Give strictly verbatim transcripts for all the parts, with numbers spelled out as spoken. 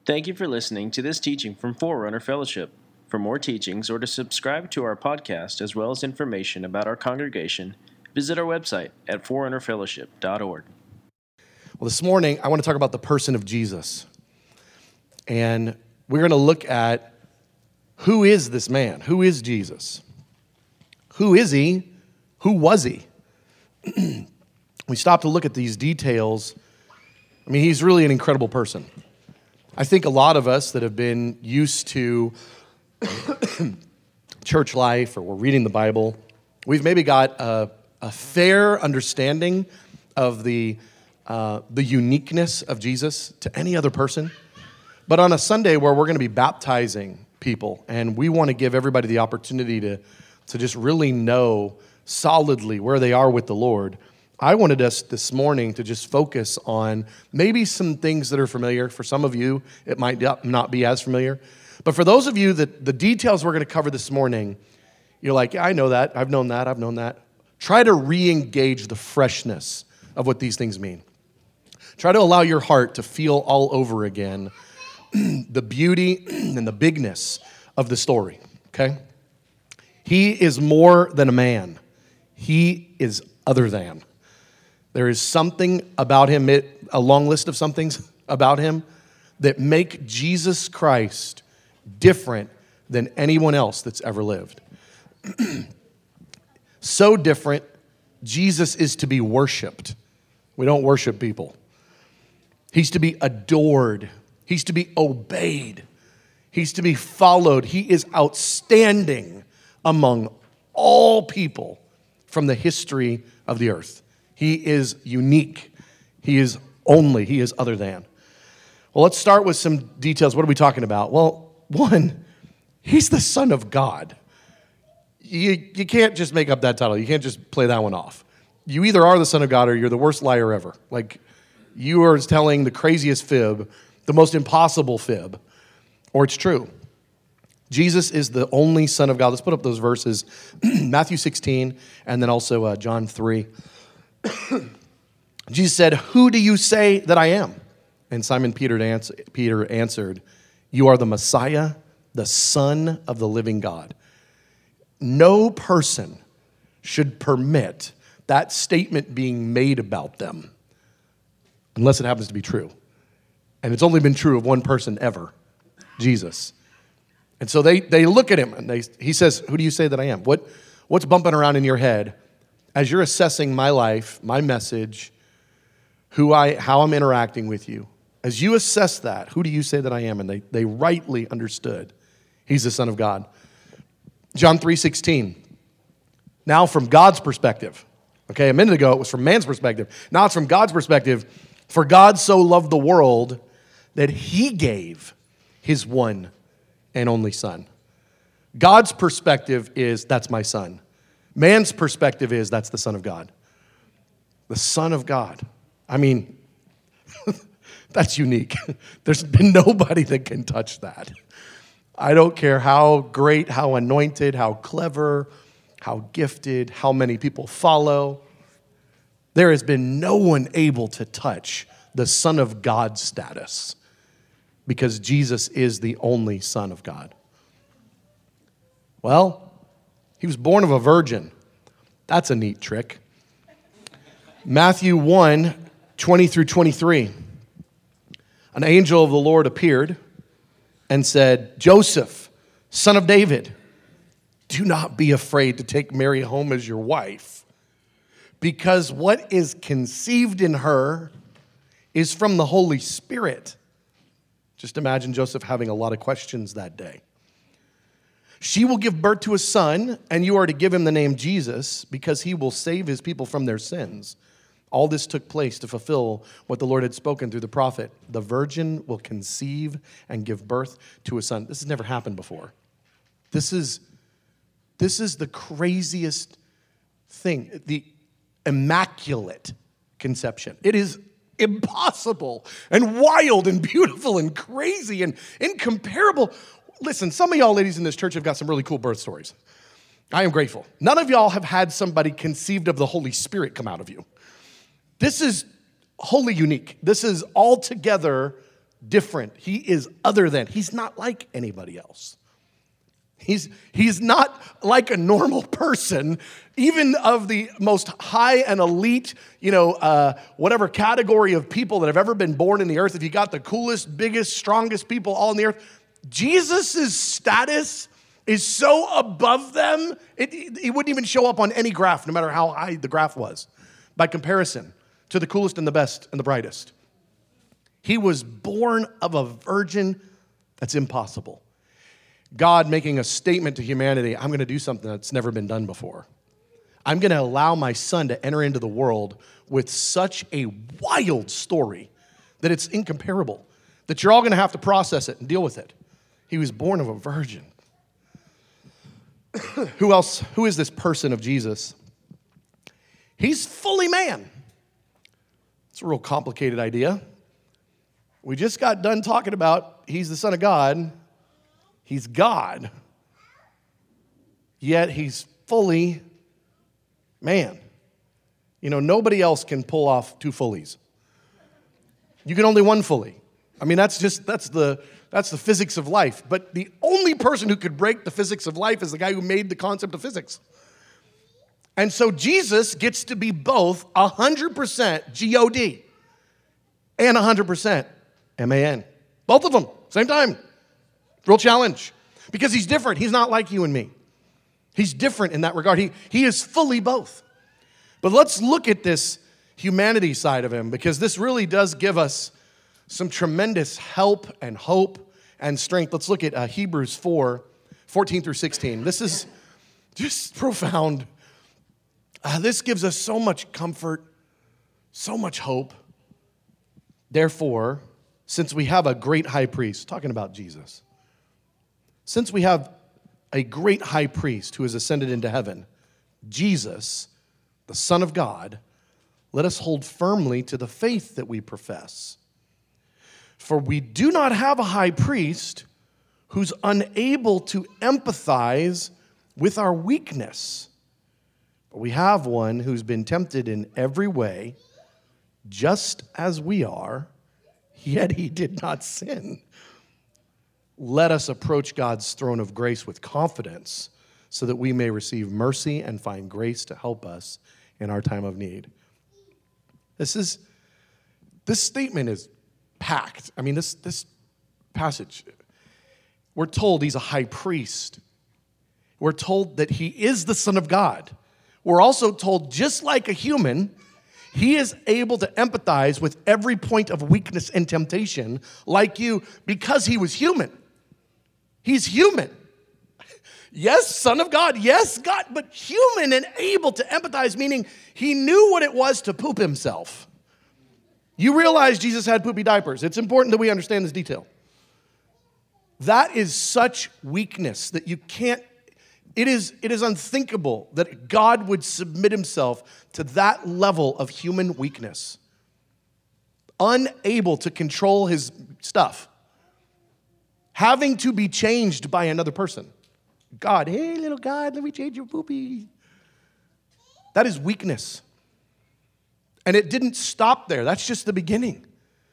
Thank you for listening to this teaching from Forerunner Fellowship. For more teachings or to subscribe to our podcast as well as information about our congregation, visit our website at forerunner fellowship dot org. Well, this morning, I want to talk about the person of Jesus. And we're going to look at who is this man? Who is Jesus? Who is he? Who was he? We stop to look at these details. I mean, he's really an incredible person. I think a lot of us that have been used to church life or we're reading the Bible, we've maybe got a, a fair understanding of the, uh, the uniqueness of Jesus to any other person. But on a Sunday where we're going to be baptizing people and we want to give everybody the opportunity to, to just really know solidly where they are with the Lord, I wanted us this morning to just focus on maybe some things that are familiar. For some of you, it might not be as familiar. But for those of you that the details we're going to cover this morning, you're like, yeah, I know that. I've known that. I've known that. Try to re-engage the freshness of what these things mean. Try to allow your heart to feel all over again the beauty and the bigness of the story, okay? He is more than a man. He is other than. There is something about him, a long list of some things about him that make Jesus Christ different than anyone else that's ever lived. So different, Jesus is to be worshiped. We don't worship people. He's to be adored. He's to be obeyed. He's to be followed. He is outstanding among all people from the history of the earth. He is unique. He is only. He is other than. Well, let's start with some details. What are we talking about? Well, one, he's the Son of God. You, you can't just make up that title. You can't just play that one off. You either are the Son of God or you're the worst liar ever. Like, you are telling the craziest fib, the most impossible fib, or it's true. Jesus is the only Son of God. Let's put up those verses, Matthew sixteen, and then also uh, John three. Jesus said, "Who do you say that I am?" And Simon Peter answered, "You are the Messiah, the Son of the living God." No person should permit that statement being made about them unless it happens to be true. And it's only been true of one person ever, Jesus. And so they, they look at him and they, he says, "Who do you say that I am?" What, what's bumping around in your head as you're assessing my life, my message, who I, how I'm interacting with you? As you assess that, who do you say that I am? And they, they rightly understood he's the Son of God. John three sixteen. Now from God's perspective. Okay, a minute ago it was from man's perspective. Now it's from God's perspective. "For God so loved the world that he gave his one and only Son." God's perspective is, that's my son. Man's perspective is, that's the Son of God. The Son of God. I mean, that's unique. There's been nobody that can touch that. I don't care how great, how anointed, how clever, how gifted, how many people follow. There has been no one able to touch the Son of God status because Jesus is the only Son of God. Well, he was born of a virgin. That's a neat trick. Matthew one, twenty through twenty-three. An angel of the Lord appeared and said, "Joseph, son of David, do not be afraid to take Mary home as your wife, because what is conceived in her is from the Holy Spirit." Just imagine Joseph having a lot of questions that day. "She will give birth to a son, and you are to give him the name Jesus, because he will save his people from their sins." All this took place to fulfill what the Lord had spoken through the prophet. "The virgin will conceive and give birth to a son." This has never happened before. This is, this is the craziest thing, the immaculate conception. It is impossible and wild and beautiful and crazy and incomparable. Listen, some of y'all ladies in this church have got some really cool birth stories. I am grateful. None of y'all have had somebody conceived of the Holy Spirit come out of you. This is wholly unique. This is altogether different. He is other than. He's not like anybody else. He's, he's not like a normal person, even of the most high and elite, you know, uh, whatever category of people that have ever been born in the earth. If you got the coolest, biggest, strongest people all on the earth, Jesus' status is so above them, it, it wouldn't even show up on any graph, no matter how high the graph was, by comparison to the coolest and the best and the brightest. He was born of a virgin. That's impossible. God making a statement to humanity, I'm going to do something that's never been done before. I'm going to allow my son to enter into the world with such a wild story that it's incomparable, that you're all going to have to process it and deal with it. He was born of a virgin. Who else? Who is this person of Jesus? He's fully man. It's a real complicated idea. We just got done talking about he's the Son of God. He's God, yet he's fully man. You know, nobody else can pull off two fullies. You can only one fully. I mean, that's just, that's the, that's the physics of life. But the only person who could break the physics of life is the guy who made the concept of physics. And so Jesus gets to be both one hundred percent G O D and one hundred percent M A N. Both of them, same time. Real challenge, because he's different. He's not like you and me. He's different in that regard. He, he is fully both. But let's look at this humanity side of him, because this really does give us some tremendous help and hope and strength. Let's look at uh, Hebrews four, fourteen through sixteen. This is just profound. Uh, this gives us so much comfort, so much hope. Therefore, since we have a great high priest, talking about Jesus, since we have a great high priest who has ascended into heaven, Jesus, the Son of God, let us hold firmly to the faith that we profess. For we do not have a high priest who's unable to empathize with our weakness, but we have one who's been tempted in every way, just as we are, yet he did not sin. Let us approach God's throne of grace with confidence so that we may receive mercy and find grace to help us in our time of need. This is, this statement is packed. I mean, this, this passage, we're told he's a high priest. We're told that he is the Son of God. We're also told, just like a human, he is able to empathize with every point of weakness and temptation like you because he was human. He's human. Yes, Son of God. Yes, God, but human and able to empathize, meaning he knew what it was to poop himself. You realize Jesus had poopy diapers. It's important that we understand this detail. That is such weakness that you can't, it is, it is unthinkable that God would submit himself to that level of human weakness. Unable to control his stuff. Having to be changed by another person. God, hey, little God, let me change your poopy. That is weakness. And it didn't stop there. That's just the beginning.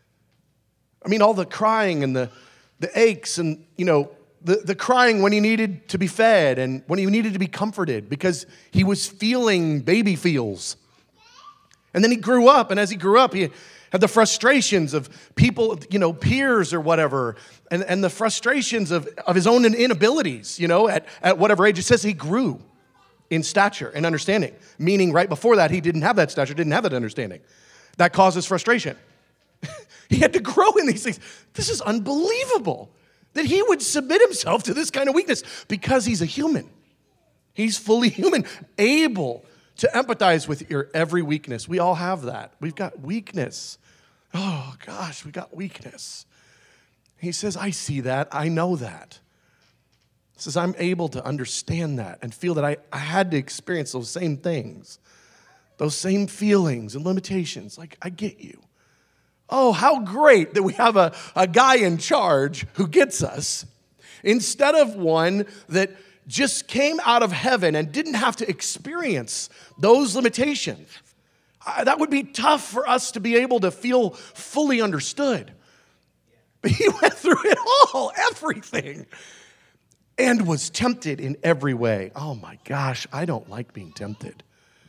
I mean, all the crying and the, the aches and, you know, the, the crying when he needed to be fed and when he needed to be comforted because he was feeling baby feels. And then he grew up, and as he grew up, he had the frustrations of people, you know, peers or whatever, and, and the frustrations of, of his own inabilities, you know, at, at whatever age. It says he grew in stature and understanding, meaning right before that, he didn't have that stature, didn't have that understanding. That causes frustration. He had to grow in these things. This is unbelievable that he would submit himself to this kind of weakness because he's a human. He's fully human, able to empathize with your every weakness. We all have that. We've got weakness. Oh, gosh, we got weakness. He says, I see that. I know that. He says, I'm able to understand that and feel that I, I had to experience those same things, those same feelings and limitations. Like, I get you. Oh, how great that we have a, a guy in charge who gets us instead of one that just came out of heaven and didn't have to experience those limitations. Uh, that would be tough for us to be able to feel fully understood. He went through it all, everything, and was tempted in every way. Oh my gosh, I don't like being tempted.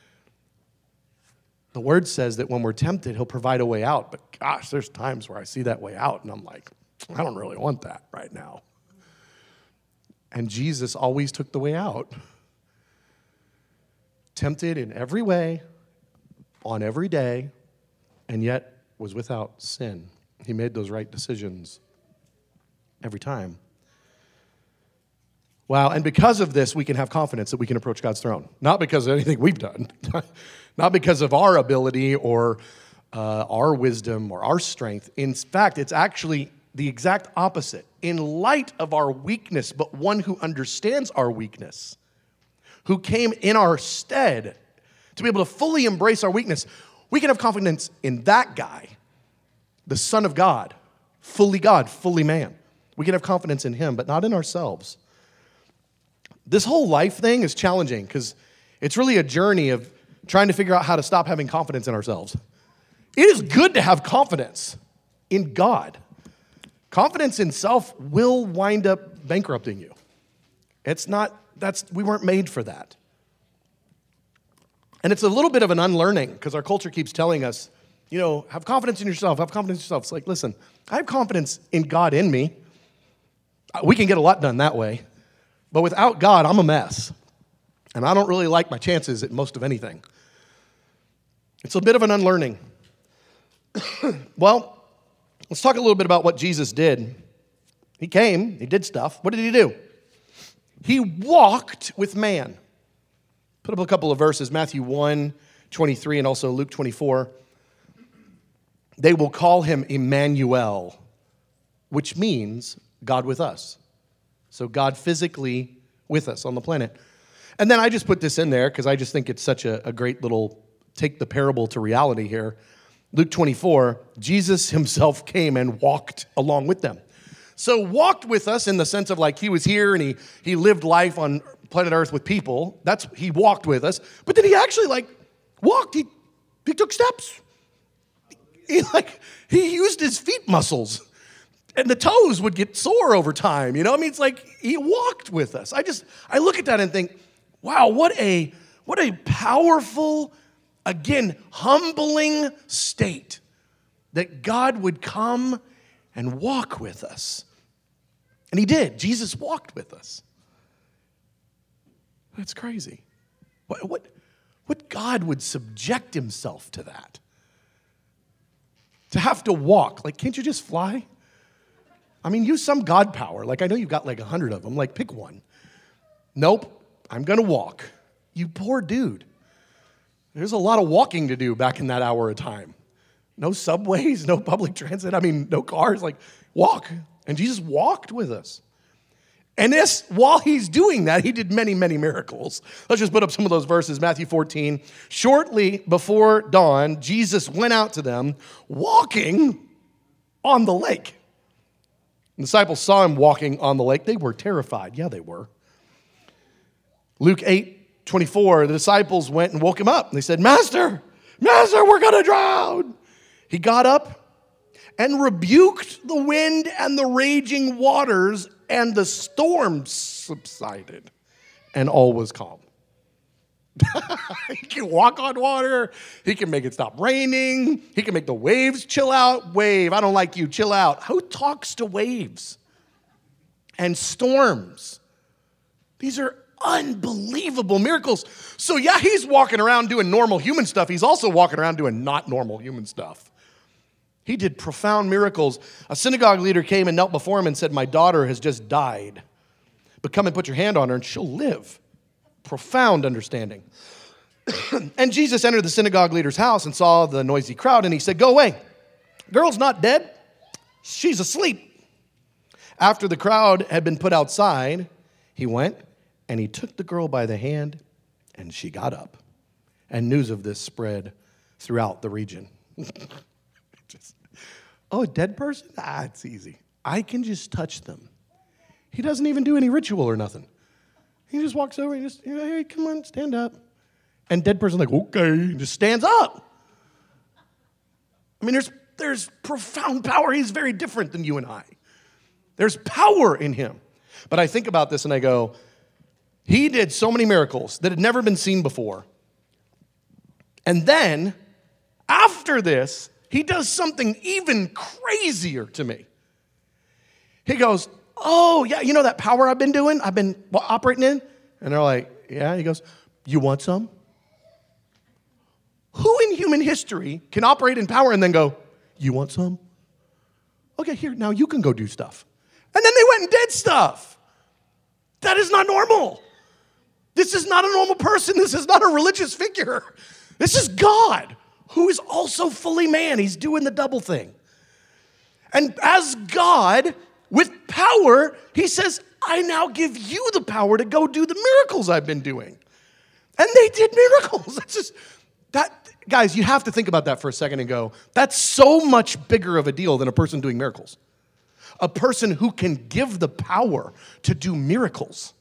The word says that when we're tempted, he'll provide a way out. But gosh, there's times where I see that way out, and I'm like, I don't really want that right now. And Jesus always took the way out. Tempted in every way, on every day, and yet was without sin. He made those right decisions every time. Wow, and because of this, we can have confidence that we can approach God's throne. Not because of anything we've done, not because of our ability or uh, our wisdom or our strength. In fact, it's actually the exact opposite. In light of our weakness, but one who understands our weakness, who came in our stead to be able to fully embrace our weakness, we can have confidence in that guy, the Son of God, fully God, fully man. We can have confidence in him, but not in ourselves. This whole life thing is challenging because it's really a journey of trying to figure out how to stop having confidence in ourselves. It is good to have confidence in God. Confidence in self will wind up bankrupting you. It's not, that's, we weren't made for that. And it's a little bit of an unlearning because our culture keeps telling us, you know, have confidence in yourself, have confidence in yourself. It's like, listen, I have confidence in God in me. We can get a lot done that way. But without God, I'm a mess. And I don't really like my chances at most of anything. It's a bit of an unlearning. Well, let's talk a little bit about what Jesus did. He came, he did stuff. What did he do? He walked with man. Put up a couple of verses, Matthew one twenty-three and also Luke twenty-four. They will call him Emmanuel, which means God with us. So God physically with us on the planet. And then I just put this in there because I just think it's such a, a great little take the parable to reality here. Luke twenty-four, Jesus himself came and walked along with them. So walked with us in the sense of like he was here and he, he lived life on planet Earth with people. That's, he walked with us. But then he actually like walked, he, he took steps. He like, he used his feet muscles. And the toes would get sore over time, you know? I mean, it's like he walked with us. I just, I look at that and think, wow, what a, what a powerful, again, humbling state that God would come and walk with us. And he did. Jesus walked with us. That's crazy. What, what, what God would subject himself to that? To have to walk. Like, can't you just fly? I mean, use some God power. Like, I know you've got like a hundred of them. Like, pick one. Nope, I'm going to walk. You poor dude. There's a lot of walking to do back in that hour of time. No subways, no public transit. I mean, no cars. Like, walk. And Jesus walked with us. And this, while he's doing that, he did many, many miracles. Let's just put up some of those verses. Matthew fourteen. Shortly before dawn, Jesus went out to them walking on the lake. The disciples saw him walking on the lake. They were terrified. Yeah, they were. Luke eight twenty-four, the disciples went and woke him up. They said, Master, Master, we're going to drown. He got up and rebuked the wind and the raging waters, and the storm subsided, and all was calm. He can walk on water. He can make it stop raining. He can make the waves chill out. Wave, I don't like you, chill out. Who talks to waves and storms? These are unbelievable miracles. So yeah, he's walking around doing normal human stuff. He's also walking around doing not normal human stuff. He did profound miracles. A synagogue leader came and knelt before him and said, my daughter has just died, but come and put your hand on her and she'll live. Profound understanding. And Jesus entered the synagogue leader's house and saw the noisy crowd, and he said, go away. Girl's not dead. She's asleep. After the crowd had been put outside, he went and he took the girl by the hand, and she got up. And news of this spread throughout the region. Just, oh, a dead person? Ah, it's easy. I can just touch them. He doesn't even do any ritual or nothing. He just walks over and just, hey, come on, stand up. And dead person's like, okay, and just stands up. I mean, there's there's profound power. He's very different than you and I. There's power in him. But I think about this and I go, he did so many miracles that had never been seen before. And then, after this, he does something even crazier to me. He goes, oh, yeah, you know that power I've been doing? I've been operating in? And they're like, yeah. He goes, you want some? Who in human history can operate in power and then go, you want some? Okay, here, now you can go do stuff. And then they went and did stuff. That is not normal. This is not a normal person. This is not a religious figure. This is God, who is also fully man. He's doing the double thing. And as God, with power, he says, I now give you the power to go do the miracles I've been doing. And they did miracles. That's just, that, guys, you have to think about that for a second and go, that's so much bigger of a deal than a person doing miracles. A person who can give the power to do miracles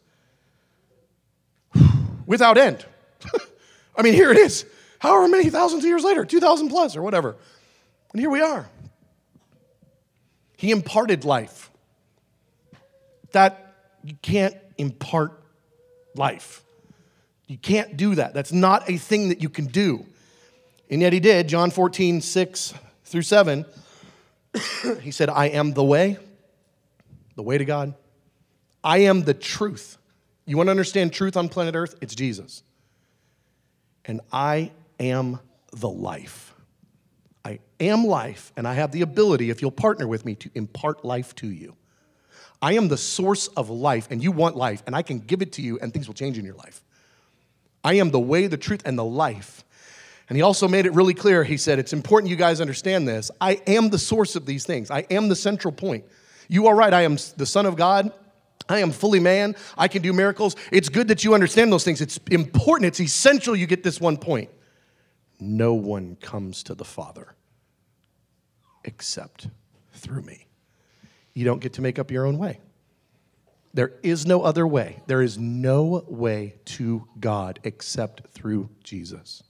without end. I mean, here it is. However many thousands of years later, two thousand plus or whatever. And here we are. He imparted life. That, you can't impart life. You can't do that. That's not a thing that you can do. And yet he did. John fourteen, six through seven. He said, I am the way, the way to God. I am the truth. You want to understand truth on planet Earth? It's Jesus. And I am the life. I am life, and I have the ability, if you'll partner with me, to impart life to you. I am the source of life, and you want life, and I can give it to you, and things will change in your life. I am the way, the truth, and the life. And he also made it really clear. He said, it's important you guys understand this. I am the source of these things. I am the central point. You are right. I am the Son of God. I am fully man. I can do miracles. It's good that you understand those things. It's important. It's essential you get this one point. No one comes to the Father except through me. You don't get to make up your own way. There is no other way. There is no way to God except through Jesus.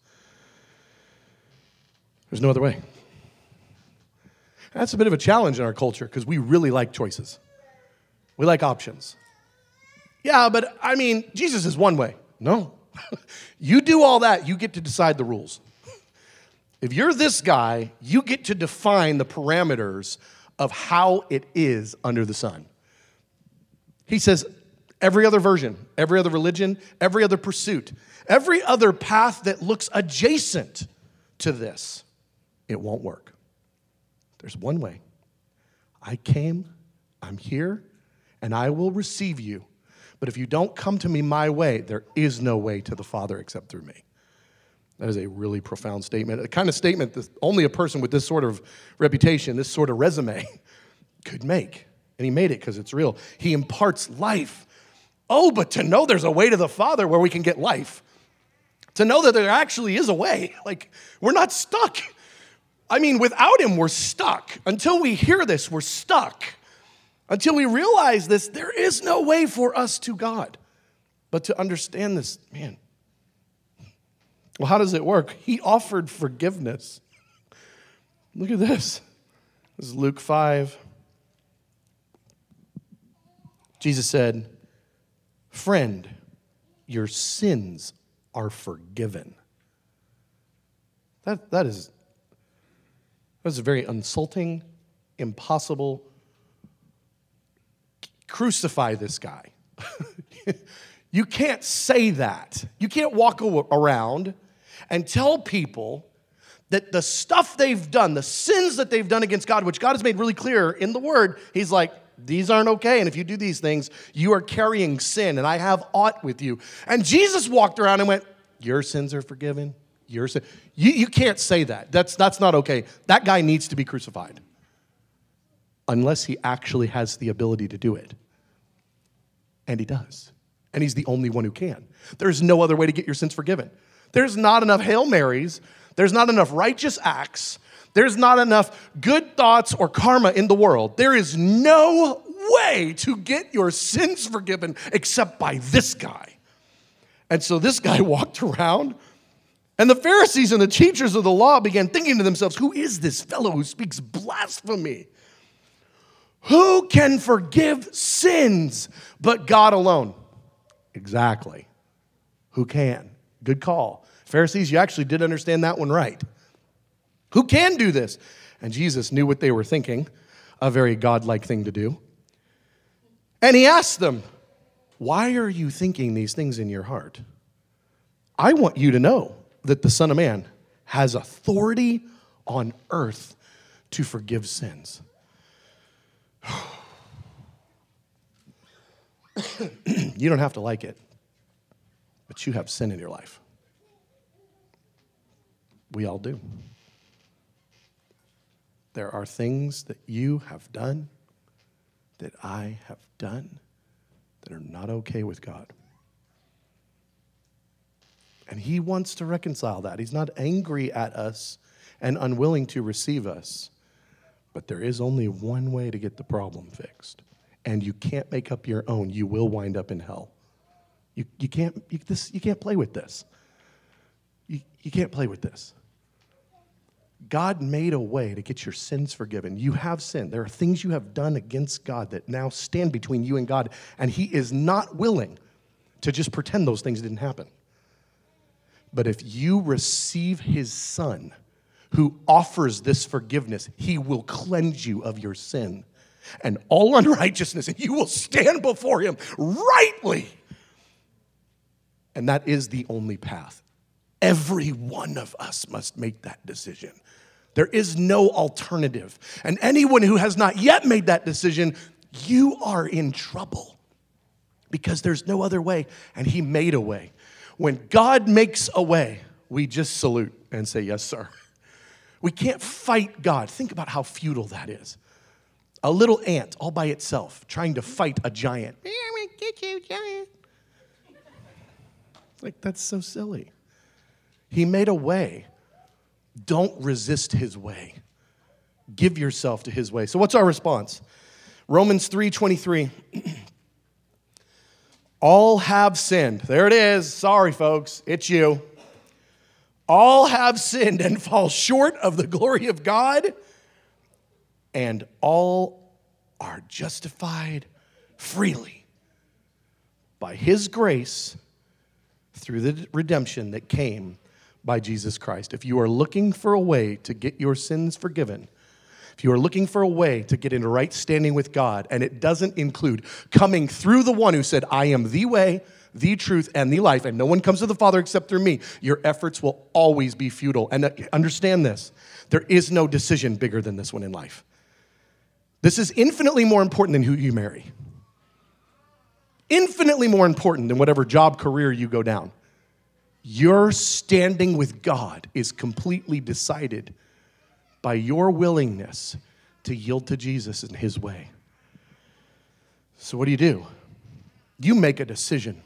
There's no other way. That's a bit of a challenge in our culture because we really like choices. We like options. Yeah, but I mean, Jesus is one way. No. You do all that, you get to decide the rules. If you're this guy, you get to define the parameters of how it is under the sun. He says every other version, every other religion, every other pursuit, every other path that looks adjacent to this, it won't work. There's one way. I came, I'm here, and I will receive you. But if you don't come to me my way, there is no way to the Father except through me. That is a really profound statement, a kind of statement that only a person with this sort of reputation, this sort of resume could make. And he made it because it's real. He imparts life. Oh, but to know there's a way to the Father where we can get life. To know that there actually is a way. Like, we're not stuck. I mean, without him, we're stuck. Until we hear this, we're stuck. Until we realize this, there is no way for us to God. But to understand this, man. Well, how does it work? He offered forgiveness. Look at this. This is Luke five. Jesus said, friend, your sins are forgiven. That, that is that is a very insulting, impossible. Crucify this guy. You can't say that. You can't walk around and tell people that the stuff they've done, the sins that they've done against God, which God has made really clear in the Word, he's like, these aren't okay. And if you do these things, you are carrying sin, and I have aught with you. And Jesus walked around and went, your sins are forgiven. Your sin. You, you can't say that. That's, that's not okay. That guy needs to be crucified. Unless he actually has the ability to do it. And he does. And he's the only one who can. There's no other way to get your sins forgiven. There's not enough Hail Marys. There's not enough righteous acts. There's not enough good thoughts or karma in the world. There is no way to get your sins forgiven except by this guy. And so this guy walked around And the Pharisees and the teachers of the law began thinking to themselves, who is this fellow who speaks blasphemy? Who can forgive sins but God alone? Exactly. Who can? Good call. Pharisees, you actually did understand that one right. Who can do this? And Jesus knew what they were thinking, a very godlike thing to do. And he asked them, why are you thinking these things in your heart? I want you to know that the Son of Man has authority on earth to forgive sins. You don't have to like it, but you have sin in your life. We all do. There are things that you have done that I have done that are not okay with God. And he wants to reconcile that. He's not angry at us and unwilling to receive us. But there is only one way to get the problem fixed. And you can't make up your own. You will wind up in hell. You, you, can't, you, this, you can't play with this. You, you can't play with this. God made a way to get your sins forgiven. You have sinned. There are things you have done against God that now stand between you and God. And he is not willing to just pretend those things didn't happen. But if you receive his Son, who offers this forgiveness, he will cleanse you of your sin and all unrighteousness, and you will stand before him rightly. And that is the only path. Every one of us must make that decision. There is no alternative. And anyone who has not yet made that decision, you are in trouble because there's no other way, and he made a way. When God makes a way, we just salute and say, yes, sir. We can't fight God. Think about how futile that is. A little ant all by itself trying to fight a giant. I'm gonna get you, giant. Like, that's so silly. He made a way. Don't resist his way. Give yourself to his way. So what's our response? Romans three twenty-three. All have sinned. There it is. Sorry, folks. It's you. All have sinned and fall short of the glory of God, and all are justified freely by his grace through the redemption that came by Jesus Christ. If you are looking for a way to get your sins forgiven, if you are looking for a way to get into right standing with God, and it doesn't include coming through the one who said, I am the way, the truth, and the life, and no one comes to the Father except through me, your efforts will always be futile. And understand this, there is no decision bigger than this one in life. This is infinitely more important than who you marry. Infinitely more important than whatever job, career you go down. Your standing with God is completely decided by your willingness to yield to Jesus in his way. So what do you do? You make a decision.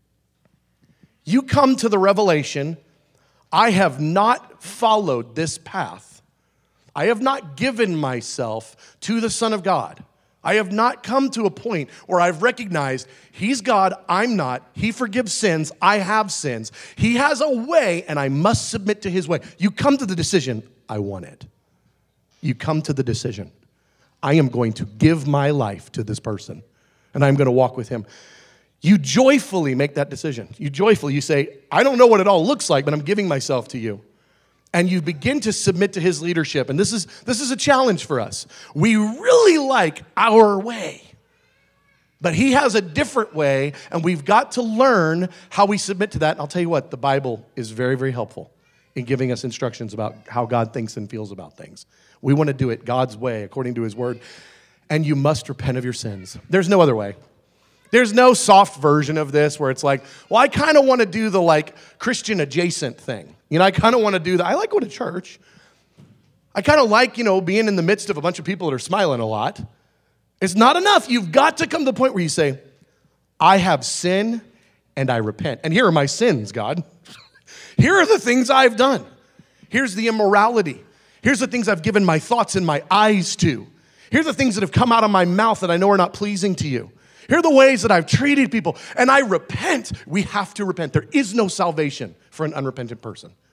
You come to the revelation, I have not followed this path. I have not given myself to the Son of God. I have not come to a point where I've recognized he's God, I'm not. He forgives sins, I have sins. He has a way, and I must submit to his way. You come to the decision, I want it. You come to the decision, I am going to give my life to this person, and I'm going to walk with him. You joyfully make that decision. You joyfully, you say, I don't know what it all looks like, but I'm giving myself to you. And you begin to submit to his leadership. And this is, this is a challenge for us. We really like our way. But he has a different way, and we've got to learn how we submit to that. And I'll tell you what, the Bible is very, very helpful in giving us instructions about how God thinks and feels about things. We want to do it God's way, according to his word. And you must repent of your sins. There's no other way. There's no soft version of this where it's like, well, I kind of want to do the like Christian adjacent thing. You know, I kind of want to do that. I like going to church. I kind of like, you know, being in the midst of a bunch of people that are smiling a lot. It's not enough. You've got to come to the point where you say, I have sin and I repent. And here are my sins, God. Here are the things I've done. Here's the immorality. Here's the things I've given my thoughts and my eyes to. Here are the things that have come out of my mouth that I know are not pleasing to you. Here are the ways that I've treated people, and I repent. We have to repent. There is no salvation for an unrepentant person.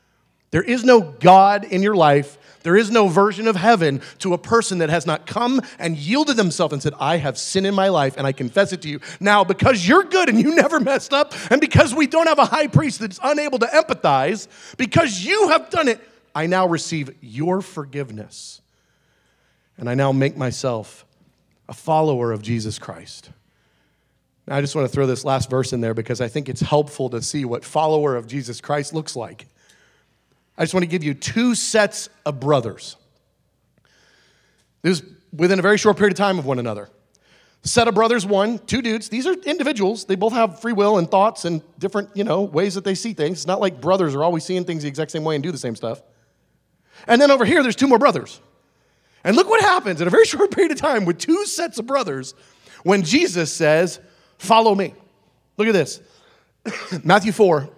There is no God in your life. There is no version of heaven to a person that has not come and yielded themselves and said, I have sin in my life and I confess it to you. Now, because you're good and you never messed up, and because we don't have a high priest that's unable to empathize, because you have done it, I now receive your forgiveness. And I now make myself a follower of Jesus Christ. Now, I just want to throw this last verse in there because I think it's helpful to see what follower of Jesus Christ looks like. I just want to give you two sets of brothers. This was within a very short period of time of one another. Set of brothers, one, two dudes. These are individuals. They both have free will and thoughts and different, you know, ways that they see things. It's not like brothers are always seeing things the exact same way and do the same stuff. And then over here, there's two more brothers. And look what happens in a very short period of time with two sets of brothers when Jesus says, follow me. Look at this. Matthew four.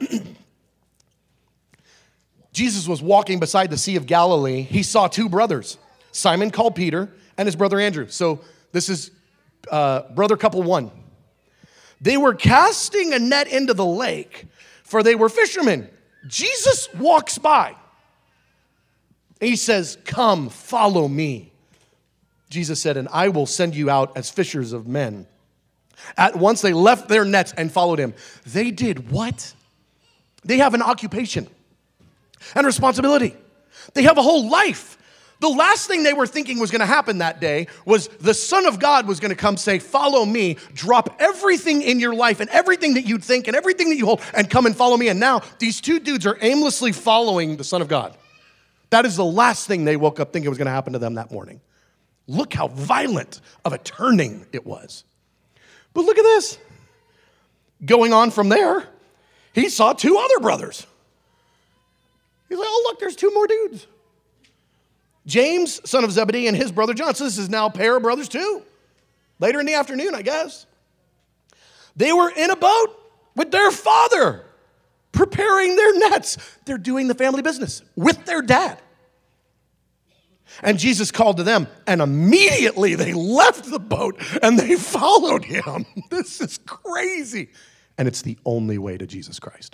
Jesus was walking beside the Sea of Galilee. He saw two brothers, Simon called Peter and his brother Andrew. So this is uh, brother couple one. They were casting a net into the lake, for they were fishermen. Jesus walks by. And he says, come, follow me. Jesus said, and I will send you out as fishers of men. At once they left their nets and followed him. They did what? They have an occupation and responsibility. They have a whole life. The last thing they were thinking was going to happen that day was the Son of God was going to come say, follow me, drop everything in your life and everything that you think and everything that you hold and come and follow me. And now these two dudes are aimlessly following the Son of God. That is the last thing they woke up thinking was going to happen to them that morning. Look how violent of a turning it was. But look at this. Going on from there, he saw two other brothers. He's like, oh, look, there's two more dudes. James, son of Zebedee, and his brother John. So this is now a pair of brothers too. Later in the afternoon, I guess. They were in a boat with their father, preparing their nets. They're doing the family business with their dad. And Jesus called to them, and immediately they left the boat and they followed him. This is crazy. And it's the only way to Jesus Christ.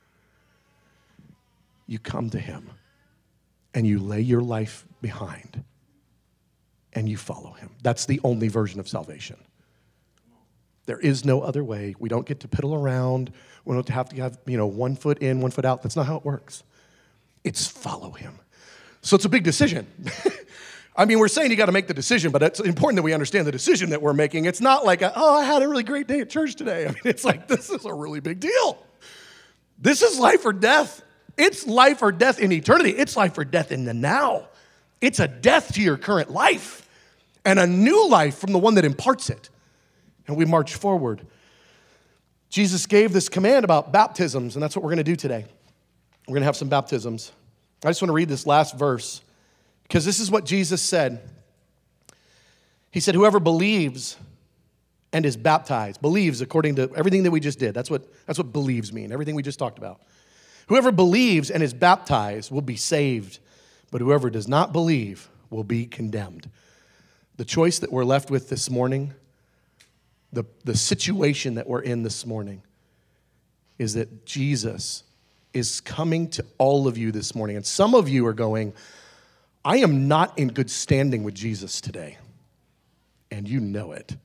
You come to him and you lay your life behind and you follow him. That's the only version of salvation. There is no other way. We don't get to piddle around. We don't have to have, you know, one foot in, one foot out. That's not how it works. It's follow him. So it's a big decision. I mean, we're saying you got to make the decision, but it's important that we understand the decision that we're making. It's not like, a, oh, I had a really great day at church today. I mean, it's like, this is a really big deal. This is life or death. It's life or death in eternity. It's life or death in the now. It's a death to your current life and a new life from the one that imparts it. And we march forward. Jesus gave this command about baptisms, and that's what we're going to do today. We're going to have some baptisms. I just want to read this last verse because this is what Jesus said. He said, whoever believes and is baptized, believes according to everything that we just did. That's what, that's what believes mean, everything we just talked about. Whoever believes and is baptized will be saved, but whoever does not believe will be condemned. The choice that we're left with this morning, the, the situation that we're in this morning, is that Jesus is coming to all of you this morning. And some of you are going, I am not in good standing with Jesus today. And you know it.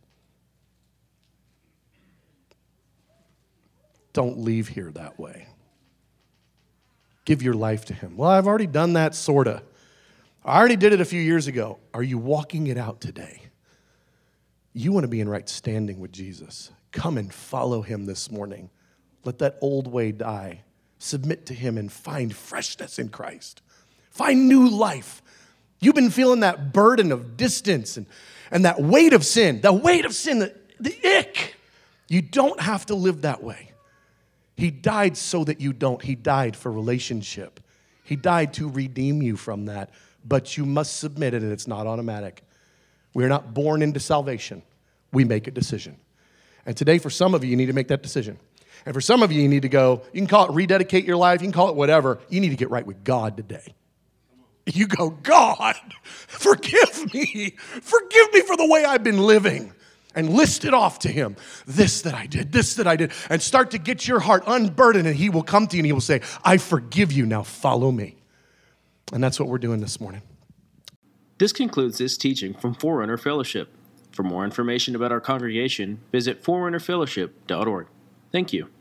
Don't leave here that way. Give your life to him. Well, I've already done that, sort of. I already did it a few years ago. Are you walking it out today? You want to be in right standing with Jesus. Come and follow him this morning. Let that old way die. Submit to him and find freshness in Christ. Find new life. You've been feeling that burden of distance and, and that weight of sin, the weight of sin, the, the ick. You don't have to live that way. He died so that you don't. He died for relationship. He died to redeem you from that. But you must submit it, and it's not automatic. We're not born into salvation. We make a decision. And today, for some of you, you need to make that decision. And for some of you, you need to go, you can call it rededicate your life, you can call it whatever. You need to get right with God today. You go, God, forgive me. Forgive me for the way I've been living. And list it off to him. This that I did, this that I did. And start to get your heart unburdened, and he will come to you and he will say, I forgive you, now follow me. And that's what we're doing this morning. This concludes this teaching from Forerunner Fellowship. For more information about our congregation, visit forerunner fellowship dot org. Thank you.